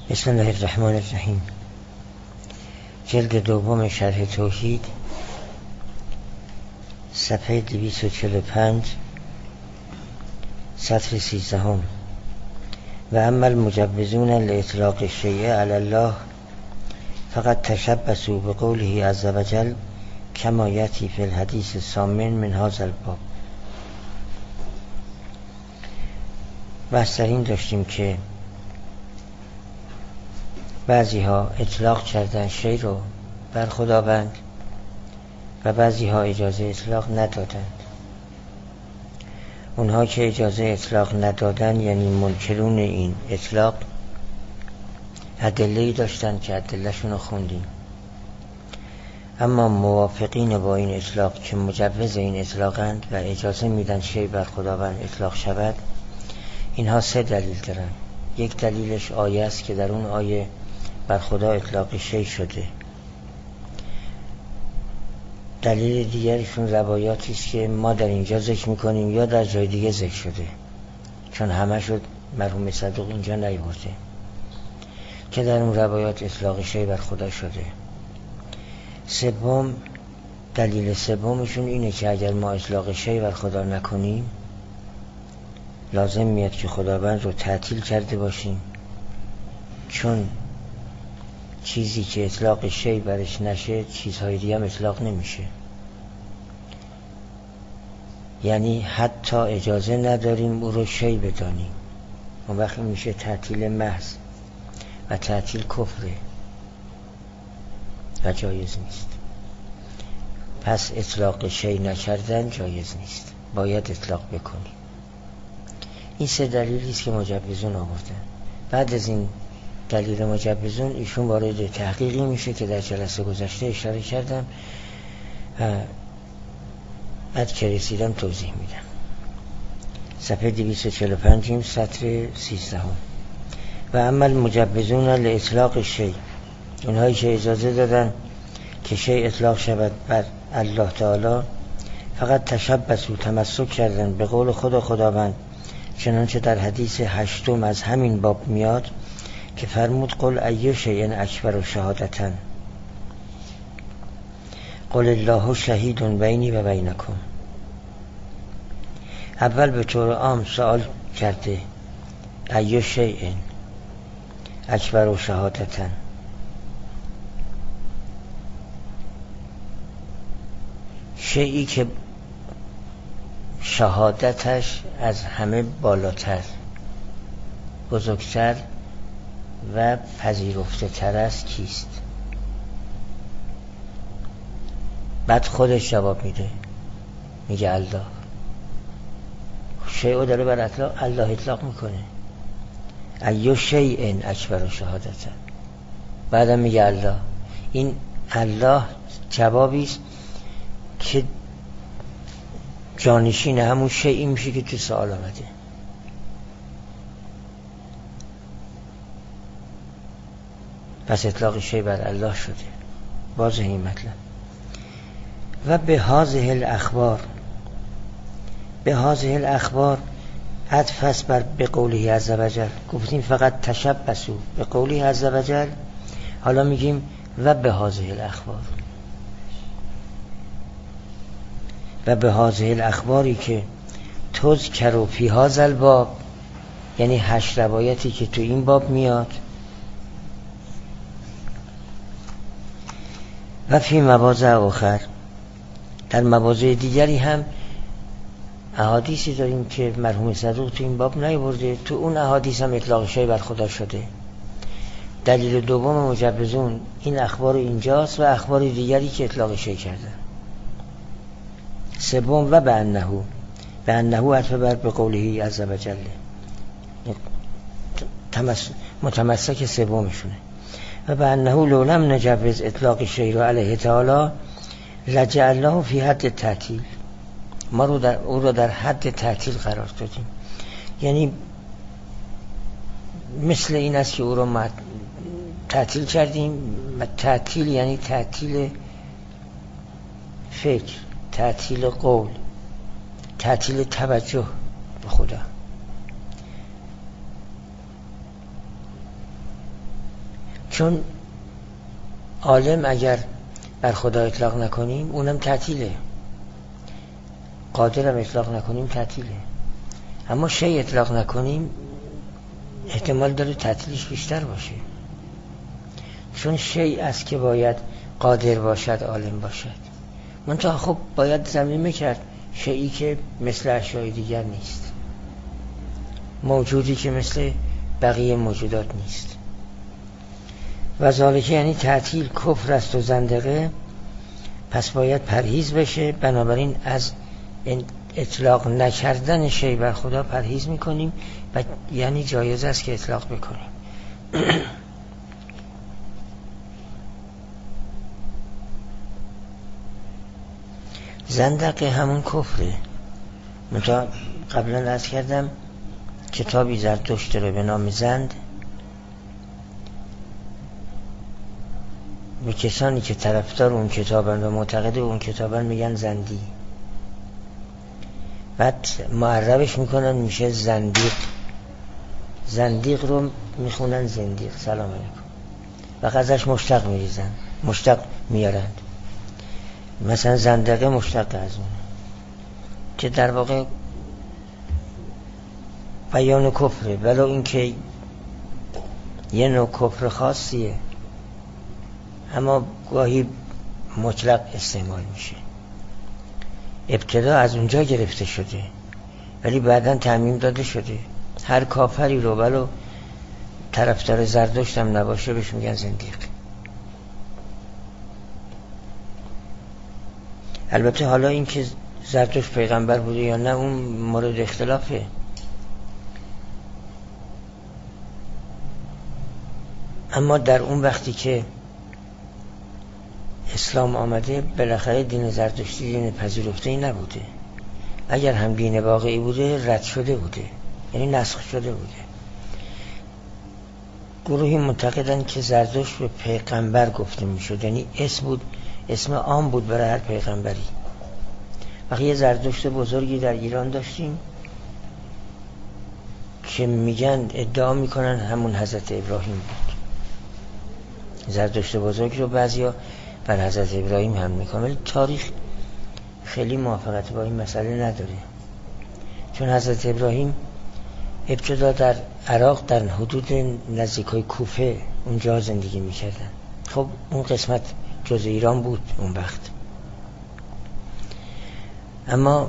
بسم الله الرحمن الرحیم. جلد دوم شرح توحید، صفحه 245، سطر 13. و اما المجوزون لاطلاق الشیء علی الله فقد تشبثوا بقوله عز وجل کما یأتی فی الحدیث الثامن من هذا الباب. بحث در این داشتیم که بعضی ها اطلاق کردن شی رو بر خداوند و بعضی ها اجازه اطلاق ندادند. اونها که اجازه اطلاق ندادن یعنی منکرون این اطلاق ادله‌ای داشتن که ادله‌شون رو خوندیم، اما موافقین با این اطلاق که مجوز این اطلاقند و اجازه میدن شی بر خداوند اطلاق شود، اینها سه دلیل دارن. یک دلیلش آیه است که در اون آیه بر خدا اطلاق شی شده. دلیل دیگرشون روایاتی است که ما در اینجا ذکر میکنیم یا در جای دیگه ذکر شده، چون همه شد مرحوم صدوق اینجا نیورده که در اون روایات اطلاق شی بر خدا شده. دلیل سومشون اینه که اگر ما اطلاق شی بر خدا نکنیم لازم میاد که خداوند رو تعطیل کرده باشیم، چون چیزی که اطلاق شی برش نشه چیزهای دیگه هم اطلاق نمیشه. یعنی حتی اجازه نداریم او رو شی بدانیم، اون وقت میشه تعطیل محض و تعطیل کفره و جایز نیست. پس اطلاق شی نکردن جایز نیست، باید اطلاق بکنیم. این سه دلیلی است که مجوزون آوردن. بعد از این دلیل مجوزون ایشون وارد تحقیقی میشه که در جلسه گذشته اشاره کردم، بعد که رسیدم توضیح میدم. صفحه 245 سطر 13. و اما المجوزون لاطلاق شی، اونهایی که اجازه دادن که شی اطلاق شود بر الله تعالی، فقط تشبثوا تمسک کردن به قول خداوند، چنانچه در حدیث 8 از همین باب میاد که فرمود قل ای شیء اکبر شهادة قل الله شهید بینی و بینکم. اول به طور عام سوال کرده ای شیء اکبر شهادة، شیئی که شهادتش از همه بالاتر، بزرگتر و پذیرفته تر است کیست؟ بعد خودش جواب میده، میگه الله. شیء داره بر الله اطلاق میکنه، ای شیء اکبر شهادة، بعدم میگه الله. این الله جوابی است که جانشین همون شیئی میشه که تو سوال آمده. پس اطلاق شی بر الله شده. واضح این مطلب. و به هذه الاخبار، به هذه الاخبار عطف است بر به قوله عز وجل. گفتیم فقط تشبثوا به قوله عز وجل، حالا میگیم و به هذه الاخبار. و به هذه الاخباری که تذکر فی هذا الباب، یعنی 8 روایتی که تو این باب میاد، و فی مواضع آخر، در مواضع دیگری هم احادیثی داریم که مرحوم صدوق تو این باب نیاورده، تو اون احادیث هم اطلاق شی بر خدا شده. دلیل دوم مجوزون این اخبار اینجاست و اخبار دیگری که اطلاق شی کردن. سوم و به انه عطف بر به قوله عز وجل، متمسک سومشونه. و به انه لو لم نجوز اطلاق شی را علیه تعالی لجعلناه فی حد تعطیل، ما او رو در حد تعطیل قرار دادیم. یعنی مثل این است که او رو تعطیل کردیم. تعطیل یعنی تعطیل فکر، تعطیل قول، تعطیل توجه به خدا. چون عالم اگر بر خدا اطلاق نکنیم اونم تعطیله، قادرم اطلاق نکنیم تعطیله، اما شی اطلاق نکنیم احتمال داره تعطیلش بیشتر باشه، چون شی است که باید قادر باشد، عالم باشد. منتها خب باید ضمیمه کرد شیئی که مثل اشیاء دیگر نیست، موجودی که مثل بقیه موجودات نیست. و ذالک یعنی تعطیل کفر است و زندقه، پس باید پرهیز بشه. بنابراین از اطلاق نکردن شی بر خدا پرهیز میکنیم و یعنی جایز است که اطلاق بکنیم. زندقه همون کفره. منتها قبلا عرض کردم کتابی زرتشت داره به نام زند، به کسانی که طرفدار اون کتابن و معتقد اون کتابن میگن زندی، بعد معربش میکنن میشه زندیق. زندیق رو میخونن زندیق. سلام علیکم. و ازش مشتق میریزن، مشتق میارند. مثلا زندقه مشتق از اون، که در واقع بیان کفره، ولو اینکه یه نوع کفر خاصیه، اما گاهی مطلق استعمال میشه. ابتدا از اونجا گرفته شده ولی بعداً تعمیم داده شده. هر کافری رو ولو طرفدار زردشت هم نباشه بهش میگن زندیق. البته حالا این که زردشت پیغمبر بوده یا نه اون مورد اختلافه، اما در اون وقتی که اسلام آمده بالاخره دین زردشتی دین پذیرفته‌ای نبوده. اگر هم دین واقعی بوده رد شده بوده، یعنی نسخ شده بوده. گروهی معتقدن که زردشت به پیغمبر گفته میشد، یعنی اسم بود، اسم عام بود برای هر پیغمبری. وقتی یه زردشت بزرگی در ایران داشتیم که میگن ادعا میکنن همون حضرت ابراهیم بود. زردشت بزرگ رو بعضیا بر حضرت ابراهیم هم میکنن، ولی تاریخ خیلی موافقت با این مسئله نداره، چون حضرت ابراهیم ابتدا در عراق در حدود نزدیکای کوفه اونجا زندگی میکردن. خب اون قسمت جز ایران بود اون وقت، اما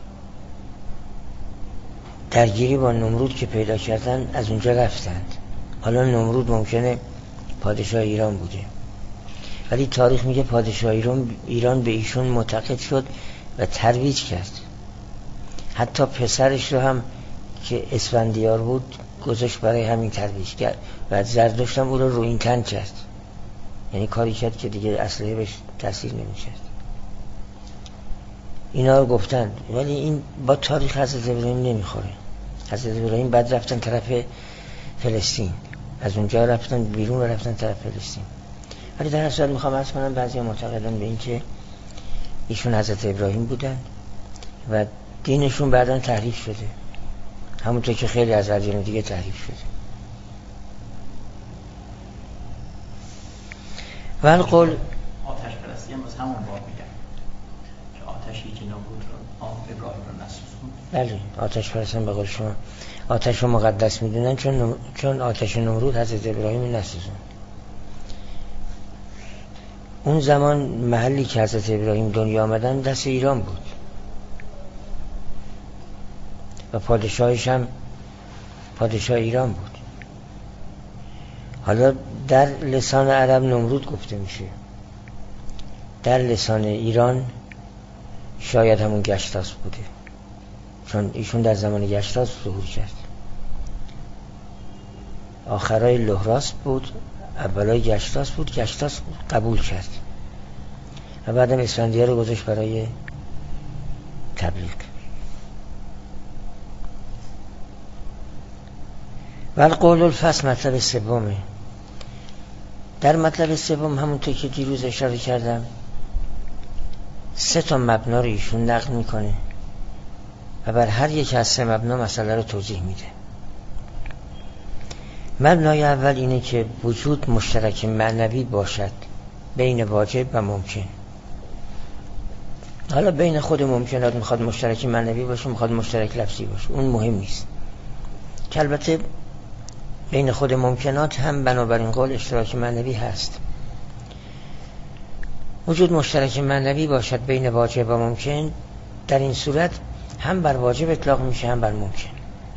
درگیری با نمرود که پیدا کردن از اونجا رفتند. حالا نمرود ممکنه پادشاه ایران بوده، ولی تاریخ میگه پادشاه ایران به ایشون معتقد شد و ترویج کرد. حتی پسرش رو هم که اسفندیار بود گذاشت برای همین ترویج کرد و زردشت هم او رو این تن کرد، یعنی کاری کرد که دیگه اسلحه بهش تاثیر نمی‌کرد. اینا رو گفتن، ولی این با تاریخ حضرت ابراهیم نمیخوره. حضرت ابراهیم بعد رفتن طرف فلسطین، از اونجا رفتن بیرون و رفتن طرف فلسطین. ولی در اصل میخوام عرض کنم بعضی معتقدن به این که ایشون حضرت ابراهیم بودن و دینشون بعداً تحریف شده، همونطور که خیلی از ادیان دیگه تحریف شده. والقول آتش پرستی هم از همون باب میگن که آتشی که نمرود رو ابراهیم رو نسوزوند. بله، آتش پرستان به قول شما آتش رو مقدس میدونن، چون آتش نمرود حضرت ابراهیم نسوزوند. اون زمان محلی که حضرت ابراهیم دنیا آمدن دست ایران بود و پادشاهش هم پادشاه ایران بود. حالا در لسان عرب نمرود گفته میشه، در لسان ایران شاید همون گشتاس بوده، چون ایشون در زمان گشتاس ظهور کرد. آخرای لهراس بود، اولای گشتاس بود. گشتاس قبول کرد و بعدم اسفندیار رو گذاشت برای تبلیغ. والقول الفصل مطلب سومه. در مطلب سوم همونطور که دیروز اشاره کردم 3 مبنا رو ایشون نقل میکنه و بر هر یک از 3 مبنا مسئله رو توضیح میده. مبنای اول اینه که وجود مشترک معنوی باشد بین واجب و ممکن. حالا بین خود ممکنات میخواد مشترک معنوی باشه، میخواد مشترک لفظی باشه، اون مهم نیست. که البته بین خود ممکنات هم بنابراین قول اشتراک معنوی هست. وجود مشترک معنوی باشد بین واجب و ممکن، در این صورت هم بر واجب اطلاق میشه هم بر ممکن.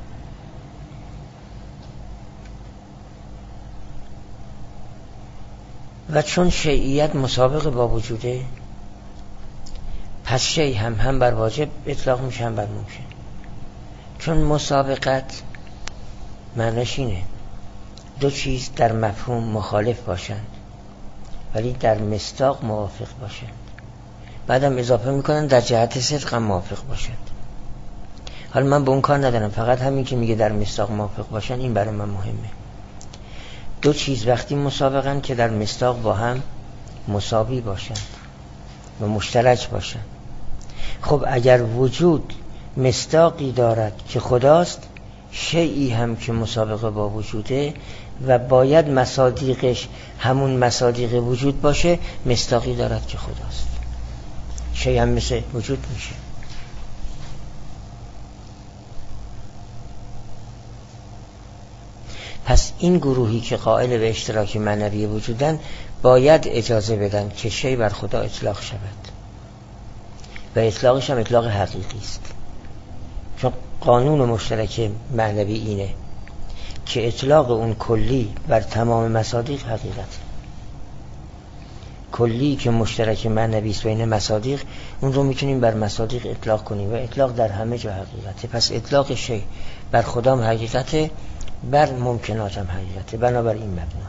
و چون شیعیت مسابقه با وجوده، پس شیء هم بر واجب اطلاق میشه هم بر ممکن. چون مسابقت معنیش اینه دو چیز در مفهوم مخالف باشند ولی در مصداق موافق باشند، بعدم اضافه میکنن در جهت صدق هم موافق باشند. حالا من به اون کار ندارم، فقط همین که میگه در مصداق موافق باشند این برای من مهمه. دو چیز وقتی مسابقن که در مصداق با هم مساوی باشند و مشترک باشند. خب اگر وجود مصداقی دارد که خداست، شیئی هم که مسابقه با وجوده و باید مصادیقش همون مصادیق وجود باشه، مصداقی دارد که خداست، شیئی هم مثل وجود میشه. پس این گروهی که قائل به اشتراک معنوی وجودن باید اجازه بدن که شیء بر خدا اطلاق شود و اطلاقش هم اطلاق حقیقی است. چون قانون مشترک معنوی اینه که اطلاق اون کلی بر تمام مصادیق حقیقت. کلی که مشترک معنوی است بین مصادیق، اون رو میتونیم بر مصادیق اطلاق کنیم و اطلاق در همه جا حقیقته. پس اطلاق شیء بر خدا هم حقیقته، بر ممکنات هم حقیقته. بنابراین مبنا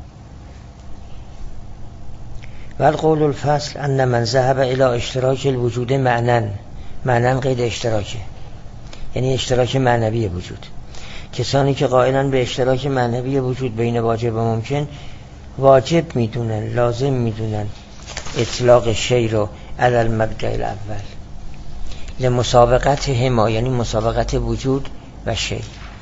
و القول الفصل ان من ذهب الى اشتراک الوجود معنن قید اشتراکه، یعنی اشتراک معنوی وجود. کسانی که قائلن به اشتراک معنوی وجود بین واجب و ممکن، واجب میدونن، لازم میدونن اطلاق شیء رو علی المبدأ الاول لمسابقت هما، یعنی مسابقت وجود و شیء،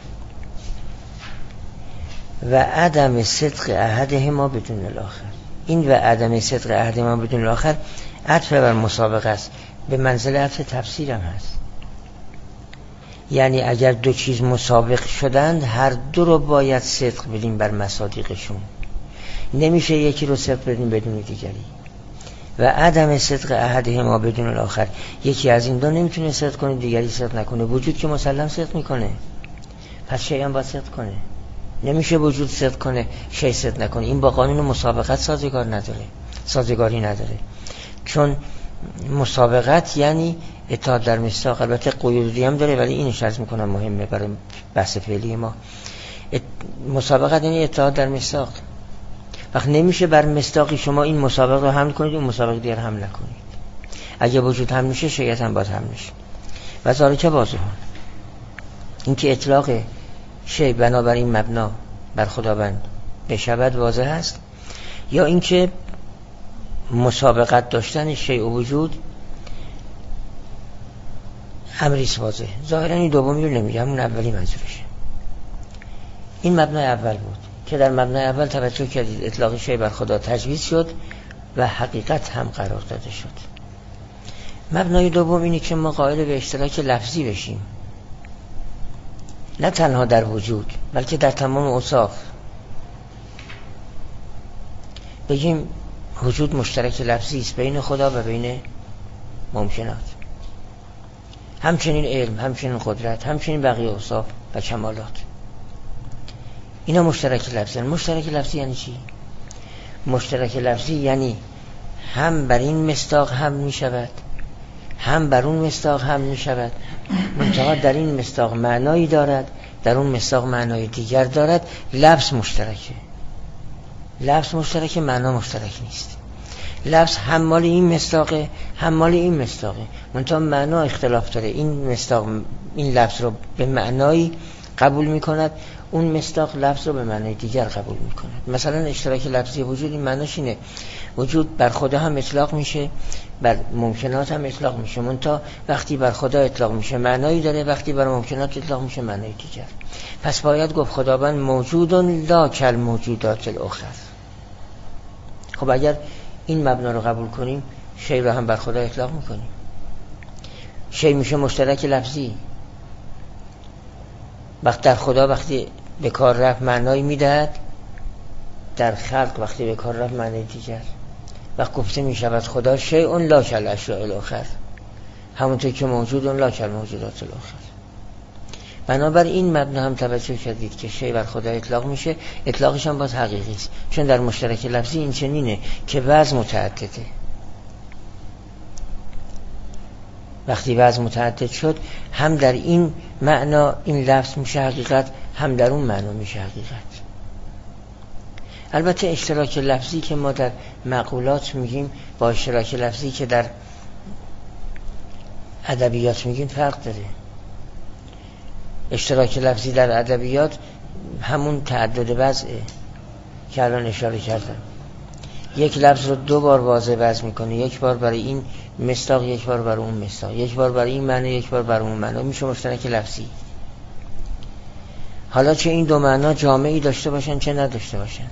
و عدم صدق احدهما بدون الاخر. این و عدم صدق احدهما بدون الاخر عطف بر مسابقه است، به منزله عطف تفسیر هم هست. یعنی اگر دو چیز مسابق شدند، هر دو رو باید صدق بدیم بر مصادیقشون، نمیشه یکی رو صدق بدیم بدون دیگری. و عدم صدق احدهما بدون الاخر، یکی از این دو نمیتونه صدق کنه دیگری صدق نکنه. وجود که مسلم صدق میکنه، پس شیء هم باید صدق کنه. نمیشه وجود صدق کنه شیء صدق نکنه. این با قانون مسابقت سازگاری نداره. چون مسابقت یعنی اتحاد در مصداق. البته قیودی هم داره ولی اینو عرض میکنم مهمه برای بحث فعلی ما. مسابقت یعنی اتحاد در مصداق. وقت نمیشه بر مصداقی شما این مسابقه رو حمل کنید اون مسابقه دیگر حمل نکنید. اگه وجود حمل میشه شیء هم باید حمل میشه. و ذالک واضحه، این که اطلاق شیء بنابراین مبنا بر خداوند بشود واضح است، یا اینکه مسابقت داشتن شیء و وجود امریست واضح. ظاهرا این دومی رو نمیگه، همون اولی منظورشه. این مبنای اول بود که در مبنای اول توجه کردید اطلاق شیء بر خدا تجویز شد و حقیقت هم قرار داده شد. مبنای دوم اینه که ما قائل به اشتراک لفظی بشیم، نه تنها در وجود بلکه در تمام اوصاف. بگیم وجود مشترک لفظی است بین خدا و بین ممکنات، همچنین علم، همچنین قدرت، همچنین بقیه اوصاف و کمالات. اینا مشترک لفظی. مشترک لفظی یعنی چی؟ مشترک لفظی یعنی هم بر این مصداق هم می شود، هم بر اون مصداق هم می شود، منتها در این مصداق معنایی دارد، در اون مصداق معنای دیگر دارد. لفظ مشترکه، لفظ مشترکه، معنا مشترک نیست. لفظ هم مال این مصداقه، هم مال این مصداقه، منتها معنا اختلاف داره. این مصداق این لفظ رو به معنایی قبول می کند، اون مصداق لفظ رو به معنای دیگر قبول می کند. مثلا اشتراک لفظی وجود این معناش اینه وجود بر خدا هم اطلاق میشه، بر ممکنات هم اطلاق میشه، منتها وقتی بر خدا اطلاق میشه معنایی داره، وقتی بر ممکنات اطلاق میشه معنای دیگر. پس باید گفت خداوند موجود لا کل موجودات الاخر. خب اگر این مبنا رو قبول کنیم شی رو هم بر خدا اطلاق میکنیم. شی میشه مشترک لفظی. وقت در خدا وقتی به کار رفت معنایی میدهد، در خلق وقتی به کار رفت معنی دیگر. وقت گفته میشود خدا شیء لا کل اشیاء الاخر، همونطور که موجود لا کل موجودات الاخر. بنابراین این مبنا هم توجه کردید که شی بر خدا اطلاق میشه، اطلاقش هم باز حقیقی است، چون در مشترک لفظی این چنینه که وضع متعدده. وقتی وضع متعدد شد هم در این معنا این لفظ میشه حقیقت، هم در اون معنا میشه حقیقت. البته اشتراک لفظی که ما در مقولات میگیم با اشتراک لفظی که در ادبیات میگیم فرق داره. اشتراک لفظی در ادبیات همون تعدد وضعه که الان اشاره کردم. یک لفظ رو دو بار واضح وضع میکنه، یک بار برای این مصداق، یک بار برای اون مصداق، یک بار برای این معنی، یک بار برای اون معنی، میشه مشترک لفظی. حالا چه این دو معنا جامعی داشته باشن چه نداشته باشن،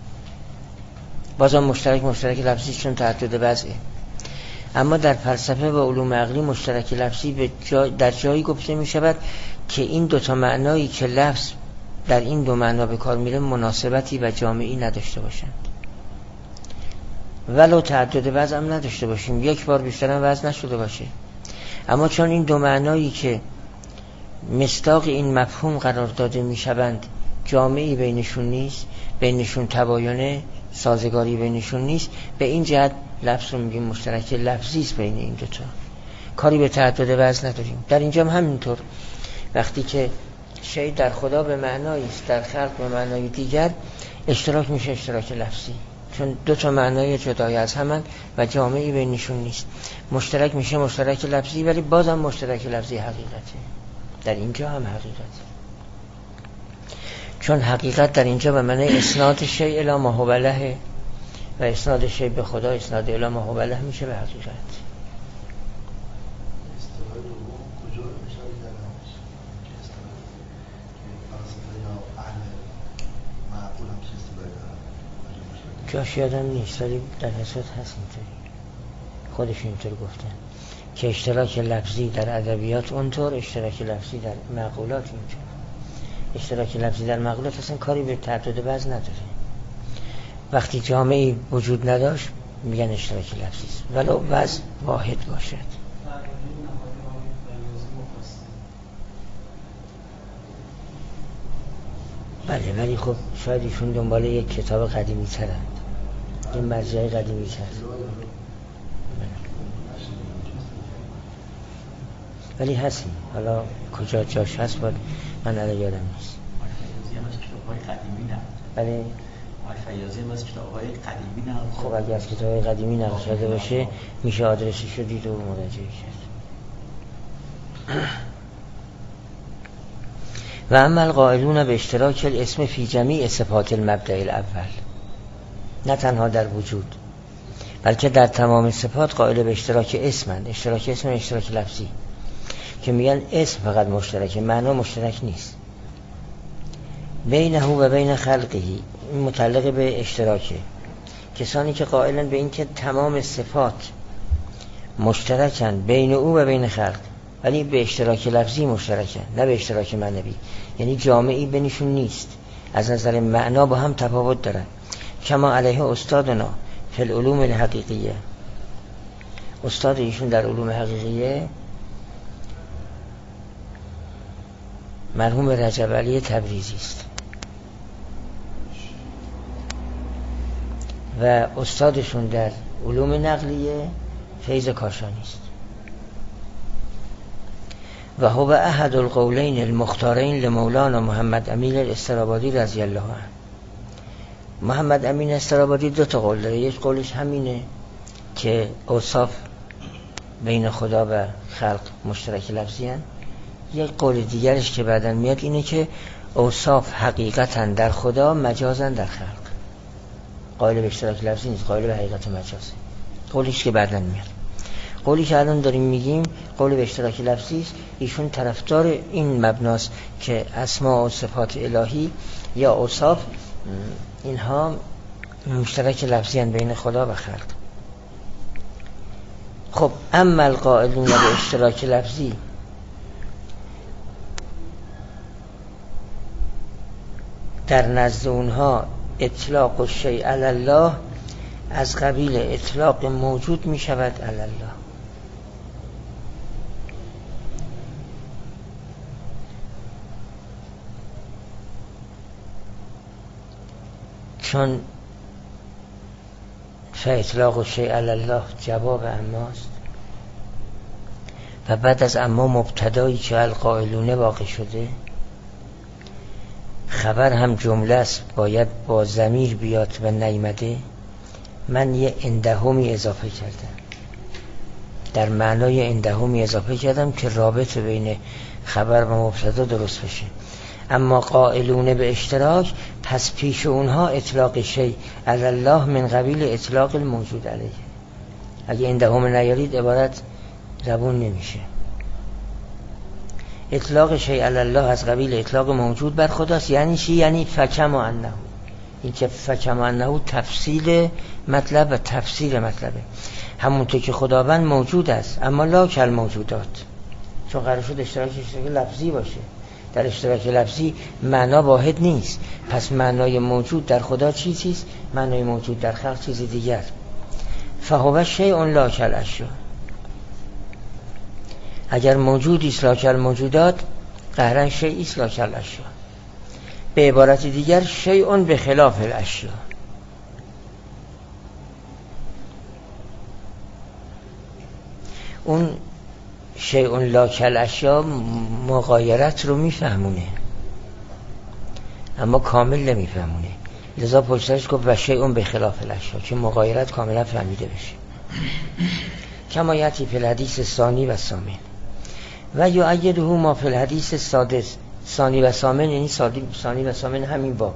بازم مشترک لفظی چون تعدد وضعه. اما در فلسفه و علوم عقلی مشترک لفظی در جایی گفته می شود که این دوتا معنایی که لفظ در این دو معنا به کار میره مناسبتی و جامعی نداشته باشند، ولو تعدد وضع هم نداشته باشیم، یک بار بیشتر هم وضع نشده باشه. اما چون این دو معنایی که مصداق این مفهوم قرار داده می شوند جامعی بینشون نیست، بینشون تباینه سازگاری بینشون نیست، به این جهت لفظ رو میگیم مشترک لفظی است بین این دوتا، کاری به تعدد وضع نداریم. در اینجا هم همینطور، وقتی که شی در خدا به معنایی است، در خلق به معنای دیگر، اشتراک میشه اشتراک لفظی، چون دو تا معنای جدای از همن و جامعی بینشون نیست. مشترک میشه مشترک لفظی، ولی بازم مشترک لفظی حقیقته. در اینجا هم حقیقته، چون حقیقت در اینجا به معنی اسناد شیء الی ما هو له و اسناد شیء به خدا اسناد الی ما هو له میشه به حقیقت. جاش یادم نیست ولی در حساب هست اینطوری، خودشون اینطور گفتن که اشتراک لفظی در ادبیات اونطور، اشتراک لفظی در مقولات اینطور. اشتراک لفظی در مقولات اصلا کاری به تعدد وضع نداره. وقتی جامعی وجود نداشت میگن اشتراک لفظی است ولو وضع واحد باشد. بله، ولی خب شاید ایشون دنبال یک کتاب قدیمی ترند، این مرجع قدیمی تر، ولی هستی. حالا کجا جاش هست باید من الان یادم نیست. بله، فیاضی هم از کتاب‌های قدیمی نقل. خب اگه از کتاب‌های قدیمی نقل شده باشه میشه آدرسش رو دید و مراجعه کرد. و اما القائلون به اشتراک الاسم فی جمیع صفات المبدأ الاول، نه تنها در وجود بلکه در تمام صفات قائل به اشتراک اسمند. اشتراک اسم و اشتراک لفظی که میگن اسم فقط مشترکه، معنا مشترک نیست. بینه و بین خلقه، این متعلق به اشتراکه. کسانی که قائلن به این که تمام صفات مشترکن بین او و بین خلق، ولی به اشتراک لفظی مشترکن نه به اشتراک معنوی، یعنی جامعی بینشون نیست، از نظر معنا با هم تفاوت دارن. کما علیه استادنا فی العلوم الحقیقیه، استاد ایشون در علوم حقیقیه مرحوم رجب علی تبریزی است و استادشون در علوم نقلیه فیض کاشانی است. و هو احد القولین المختارین لمولانا محمد امین الاسترابادی رضی الله عنه. محمد امین استرابادی دو تا قول داره، یک قولش همینه که اوصاف بین خدا و خلق مشترک لفظی هن. یک قول دیگرش که بعدن میاد اینه که اوصاف حقیقتا در خدا مجازا در خلق. قائل به اشتراک لفظی نیست، قائل به حقیقت مجازه. قولش که بعدن میاد. قولی که الان داریم میگیم قول به اشتراک لفظی است. ایشون طرفدار این مبناست که اسماء و صفات الهی یا اوصاف اینها مشترک لفظی هستند بین خدا و خلق. خب اما القائلون به اشتراک لفظی، در نزد اونها اطلاق الشیء علی الله از قبیل اطلاق موجود می شود علی الله. چون فاطلاق الشیء علی الله جواب اماست و بعد از اما مبتدایی که القائلونه واقع شده، خبر هم جمله است باید با ضمیر بیاد و نیامده. من یه اندهمی اضافه کردم، در معنای اندهمی اضافه کردم که رابطه بین خبر و مبتدا درست بشه. اما قائلونه به اشتراک، پس پیش اونها اطلاق شیء علی الله من قبیل اطلاق الموجود علیه. اگه اندهم نیارید عبارت زبون نمیشه. اطلاق شیء علی الله از قبیل اطلاق موجود بر خداست. یعنی چی؟ یعنی فکما انه. این که فکما انه تفصیل مطلب و تفسیر مطلبه. همونطور که خداوند موجود است اما لا کل موجودات، چون قرار شد اشتراک لفظی باشه. در اشتراک لفظی معنا واحد نیست، پس معنای موجود در خدا چیزیست، معنای موجود در خلق چیز دیگر. فهو شیء لا کل اشیاء. اگر موجودی است لا کل موجودات، قهرن شیئی است لا کل اشیاء. به عبارت دیگر شیء به خلاف الاشیاء. اون شیء لا کل اشیاء مغایرت رو میفهمونه اما کامل نمیفهمونه، لذا پشتش گفت و شیء به خلاف الاشیاء که مغایرت کاملا فهمیده بشه. کما یأتی فی الحدیث ثانی و ثامن و یؤیده ما فی الحدیث السادس. ثانی و ثامن یعنی ثانی و ثامن همین باب.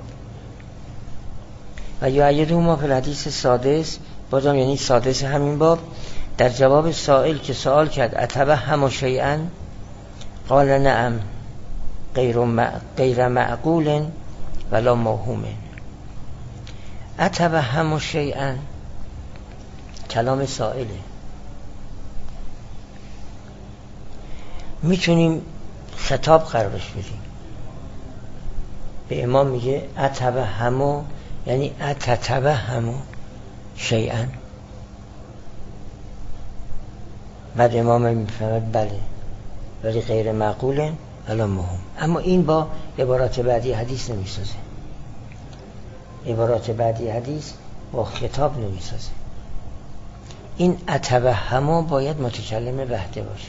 و یؤیده ما فی الحدیث السادس بازم یعنی سادس همین باب. در جواب سائل که سوال کرد اتبهم شیئا قال نعم غیر معقول ولا موهوم. اتبهم شیئا کلام سائله. میتونیم خطاب قرارش بدیم. به امام میگه اتبهم یعنی اتتبهم شیئا. بعد امام میفهمد بله ولی غیر معقوله ولا مهم. اما این با عبارات بعدی حدیث نمیسازه. عبارات بعدی حدیث با خطاب نمیسازه. این اتوهم باید متکلم وحده باشه.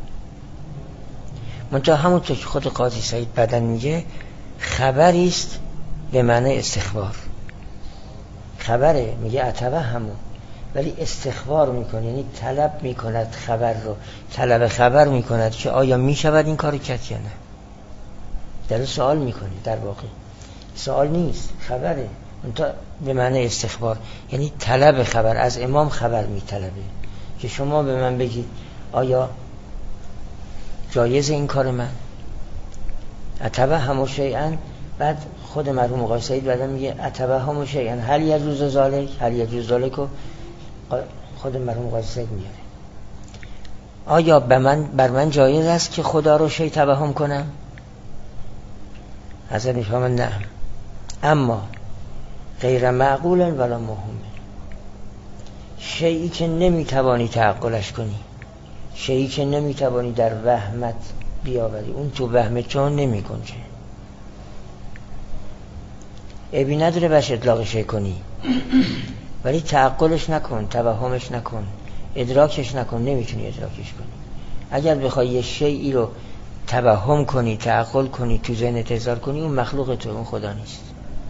منتها همونطور که خود قاضی سعید بدن میگه خبری است به معنی استخبار. خبره میگه اتوهم ولی استخبار میکنه، یعنی طلب میکند خبر رو، طلب خبر میکند که آیا میشود این کارو کرد یا نه. در سوال میکنه، در واقع سوال نیست، خبره به معنی استخبار، یعنی طلب خبر. از امام خبر میطلبه که شما به من بگید آیا جایز این کار من. اتبهم شیئا. بعد خود مرحوم آقای سعید بعدا میگه اتبهم شیئا هل یجوز ذلک، هل یجوز ذلک رو خود مرحوم آقای سعید میاره. آیا بر من جایز است که خدا رو شیء توهم کنم؟ حضرت میفهمن نه، اما غیر معقول ولا موهوم. شیئی که نمیتوانی تعقلش کنی، شیئی که نمیتوانی در وهمت بیاوری، اون تو وهمت چون نمیگنجه. عیبی نداره بهش اطلاق شیء کنی ولی تعقلش نکن، توهمش نکن، ادراکش نکن، نمیتونی ادراکش کنی. اگر بخوای یه شیئی رو توهم کنی، تعقل کنی، تو ذهنت احضار کنی، اون مخلوق تو، اون خدا نیست.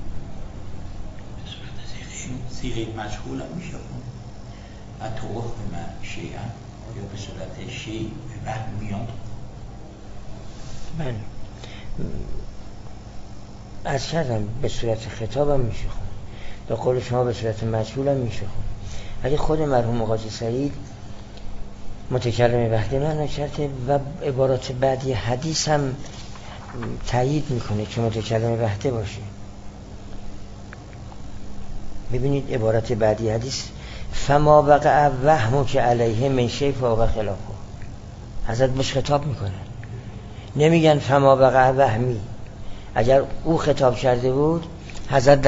صیغه مجهول هم میشه و توهم شیئا یا به صورت شیء به وهم میاد. من از کردم به صورت خطاب هم میشه خون، به قول شما به صورت مجهول هم میشه خون. ولی خود مرحوم قاضی سعید متکلم وحده معنا کرده و عبارات بعدی حدیث هم تایید میکنه که متکلم وحده باشه. ببینید عبارت بعدی حدیث فما وقع وهمک علیه من شیء فهو خلافه. حضرت بهش خطاب میکنه، نمیگن فما وقع وهمی. اگر او خطاب کرده بود حضرت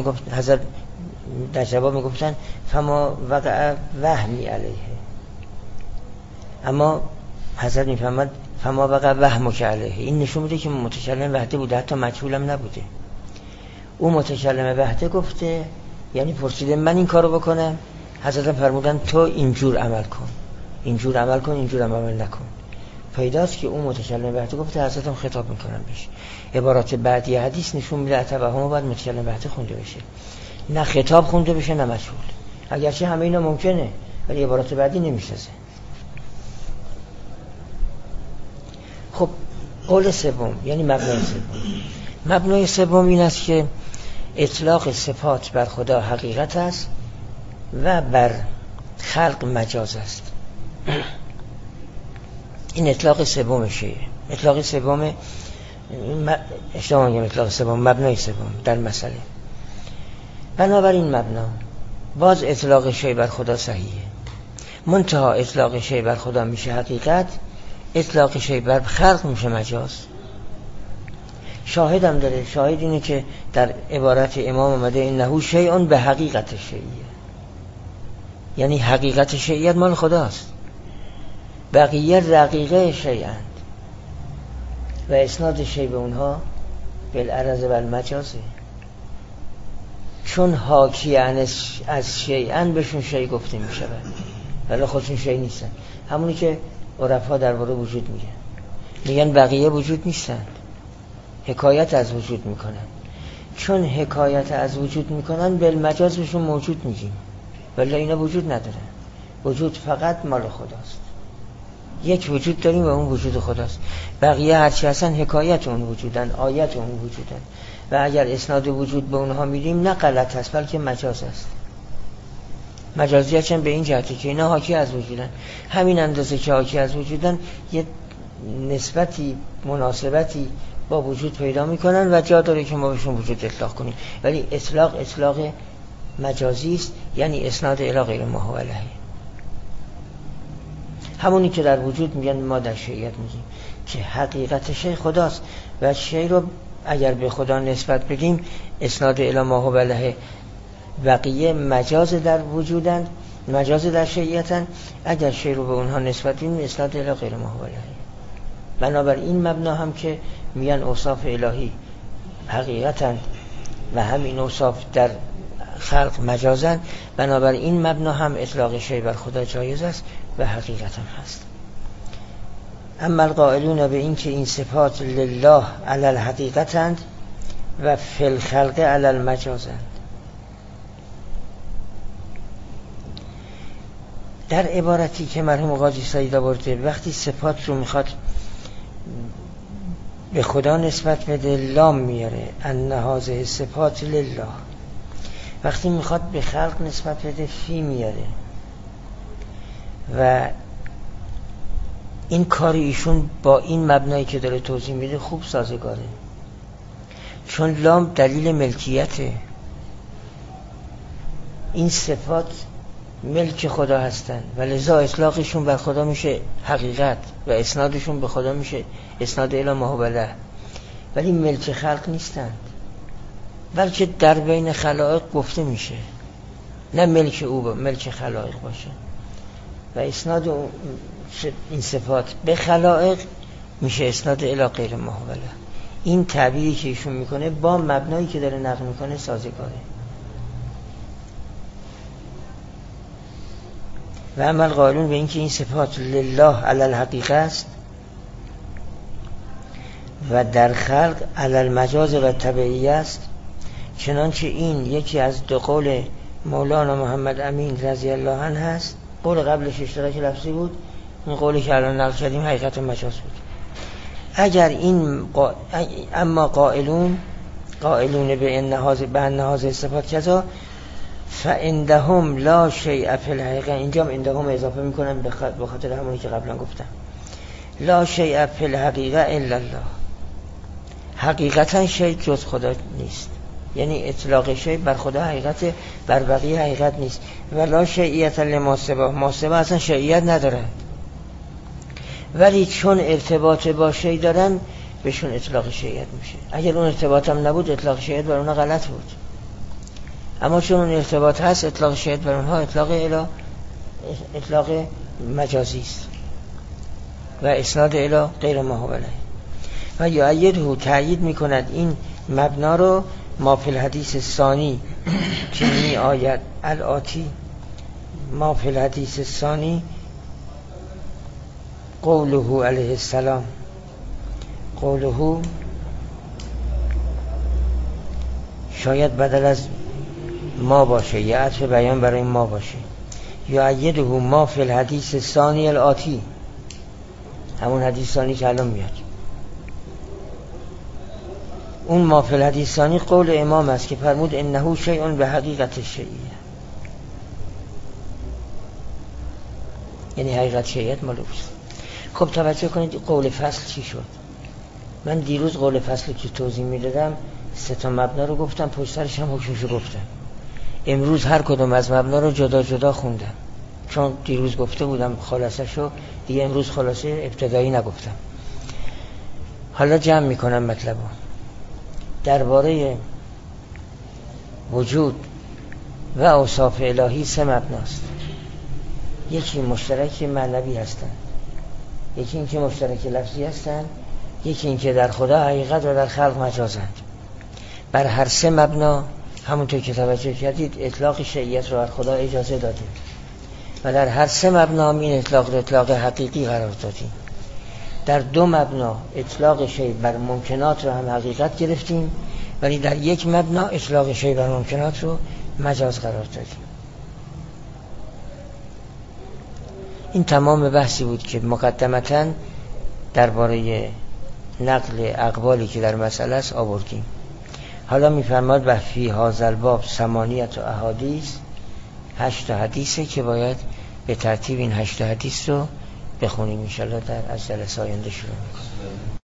در جواب میگفتن فما وقع وهمی علیه، اما حضرت میفهمد فما وقع وهمک علیه. این نشون میده که متکلم وحده بوده، حتی مجهولم نبوده. او متکلم وحده گفته، یعنی پرسیده من این کارو بکنم، حضرت فرمودن تو اینجور عمل کن، اینجور عمل کن، اینجور عمل نکن. پیداست که اون متکلم وحده گفته، حضرت هم خطاب میکنن بهش. عبارات بعدی حدیث نشون میده توهم باید متکلم وحده خونده بشه، نه خطاب خونده بشه نه مجهول. اگرچه همه اینا ممکنه ولی عبارات بعدی نمیشناسه. خب قول سوم یعنی مبنای سوم. مبنای سوم این است که اطلاق صفات بر خدا حقیقت است و بر خلق مجاز است. این اطلاق سومشه. اطلاق سوم اطلاق سوم مبنای سوم در مسئله. بنابراین مبنا باز اطلاق شیء بر خدا صحیحه، منتها اطلاق شیء بر خدا میشه حقیقت، اطلاق شیء بر خلق میشه مجاز. شاهد هم داره. شاهد اینه که در عبارت امام اومده انه شیء به حقیقت شیء، یعنی حقیقت شیعیت مال خداست، بقیه رقیقه شیعند و اسناد شیء به اونها بالعرض و المجازه، چون حاکی از شیعند بهشون شیء گفته می شود ولی خودشون شیء نیستن. همونی که عرفا درباره وجود میگن بقیه وجود نیستند، حکایت از وجود میکنن. چون حکایت از وجود میکنن بالمجاز بهشون موجود میگیم، ولی اینا وجود ندارن. وجود فقط مال خداست. یک وجود داریم و اون وجود خداست. بقیه هرچی هستن حکایت اون وجودن، آیت اون وجودن و اگر اسناد وجود به اونها میدیم نه غلط است بلکه مجاز است. مجازیت هم به این جهته که اینا حاکی از وجودن، همین اندازه که حاکی از وجودن یه نسبتی مناسبتی با وجود پیدا میکنن و جا داره که ما بهشون وجود اطلاق کنیم، ولی اطلاق مجازی است، یعنی اسناد الی غیر ما هو علیه. همونی که در وجود میگن ما در شیعیت میگیم که حقیقت شیء خداست و شیء رو اگر به خدا نسبت بدیم اسناد الی ما هو علیه. بقیه مجاز در وجودن، مجاز در شیعیتن، اگر شیء رو به اونها نسبت بدیم اسناد الی غیر ما هو علیه. بنابراین مبنا هم که میگن اوصاف الهی حقیقتن و همین اوصاف در خلق مجازن، بنابراین مبنا هم اطلاق شیء بر خدا جایز است و حقیقت هم هست. اما القائلون به این که این صفات لله علی الحقیقتند و فی الخلق علی المجازند. در عبارتی که مرحوم قاضی سعید آورده، وقتی صفات رو میخواد به خدا نسبت بده لام میاره، ان هذه صفات لله. وقتی میخواد به خلق نسبت بده فی میاره و این کار ایشون با این مبنایی که داره توضیح میده خوب سازگاره، چون لام دلیل ملکیته. این صفات ملک خدا هستن و لذا اطلاقشون بر خدا میشه حقیقت و اسنادشون به خدا میشه اسناد الی ما هو علیه، ولی ملک خلق نیستند، بلکه در بین خلائق گفته میشه، نه ملک او ملک خلائق باشه. و اسناد این صفات به خلائق میشه اسناد الی غیر ما هو علیه. این تعبیری که ایشون میکنه با مبنایی که داره نقل میکنه سازگاره. و عمل قائلون به این که این صفات لله علی الحقیقه است و در خلق علی المجاز و طبیعی است، چنانچه این یکی از دو قول مولانا محمد امین رضی الله عنه هست. قول قبلش اشتراک لفظی بود، این قولی که الان نقل کردیم حقیقت مجاز بود. اگر این اما قائلون به ان هذه صفات کذا، فعندهم لا شیء فی الحقیقه، اینجا عندهم اضافه میکنم به خاطر همونی که قبلا گفتم. لا شیء فی الحقیقه الا الله، حقیقتا شیء جز خدا نیست، یعنی اطلاق شیء بر خدا حقیقت، بر بقیه حقیقت نیست. و لا شیئیت لما سوا، ما سوا اصلا شیئیت نداره، ولی چون ارتباط با شیء دارن بهشون اطلاق شیئیت میشه. اگر اون ارتباط هم نبود اطلاق شیئیت بر اونها غلط بود، اما چون اون ارتباط هست اطلاق شیئیت بر اونها اطلاق مجازی است و اسناد الی غیر ما هو علیه. و یؤیده، تأیید میکند این مبنا رو، ما فی الحدیث ثانی که می آید الآتی، ما فی الحدیث ثانی قوله علیه السلام، قوله شاید بدل از ما باشه، یه عطف بیان برای ما باشه. یؤیده ما فی الحدیث ثانی الآتی، همون حدیث ثانی که الان میاد. اون ما فی الحدیث ثانی قول امام است که فرمود انه شیء به حقیقت شیء، یعنی حقیقت شیئیت مالوست. خب توجه کنید قول فصل چی شد. من دیروز قول فصل که توضیح میدادم 3 مبنا رو گفتم، پشت سرش هم حکمشو گفتم. امروز هر کدوم از مبنا رو جدا جدا خوندم، چون دیروز گفته بودم خلاصه شو، دیگه امروز خلاصه ابتدایی نگفتم. حالا جمع میکنم مطلبو. درباره وجود و اوصاف الهی 3 مبناست. یکی مشترک معنوی هستن، یکی این که مشترک لفظی هستن، یکی این که در خدا حقیقت و در خلق مجازند. بر هر 3 مبنا همونطور که توجه کردید اطلاق شیئیت رو بر خدا اجازه دادیم و در هر 3 مبنا این اطلاق حقیقی قرار دادیم. در 2 مبنا اطلاق شیء بر ممکنات رو هم حقیقت گرفتیم، ولی در 1 مبنا اطلاق شیء بر ممکنات رو مجاز قرار دادیم. این تمام بحثی بود که مقدمتاً درباره نقل اقوالی که در مسئله است آوردیم. حالا میفرماد و فی هذا الباب 8 احادیث، 8 حدیثه که باید به ترتیب این 8 حدیث رو بخونیم. ان شاءالله از جلسه آینده شروع میکنیم.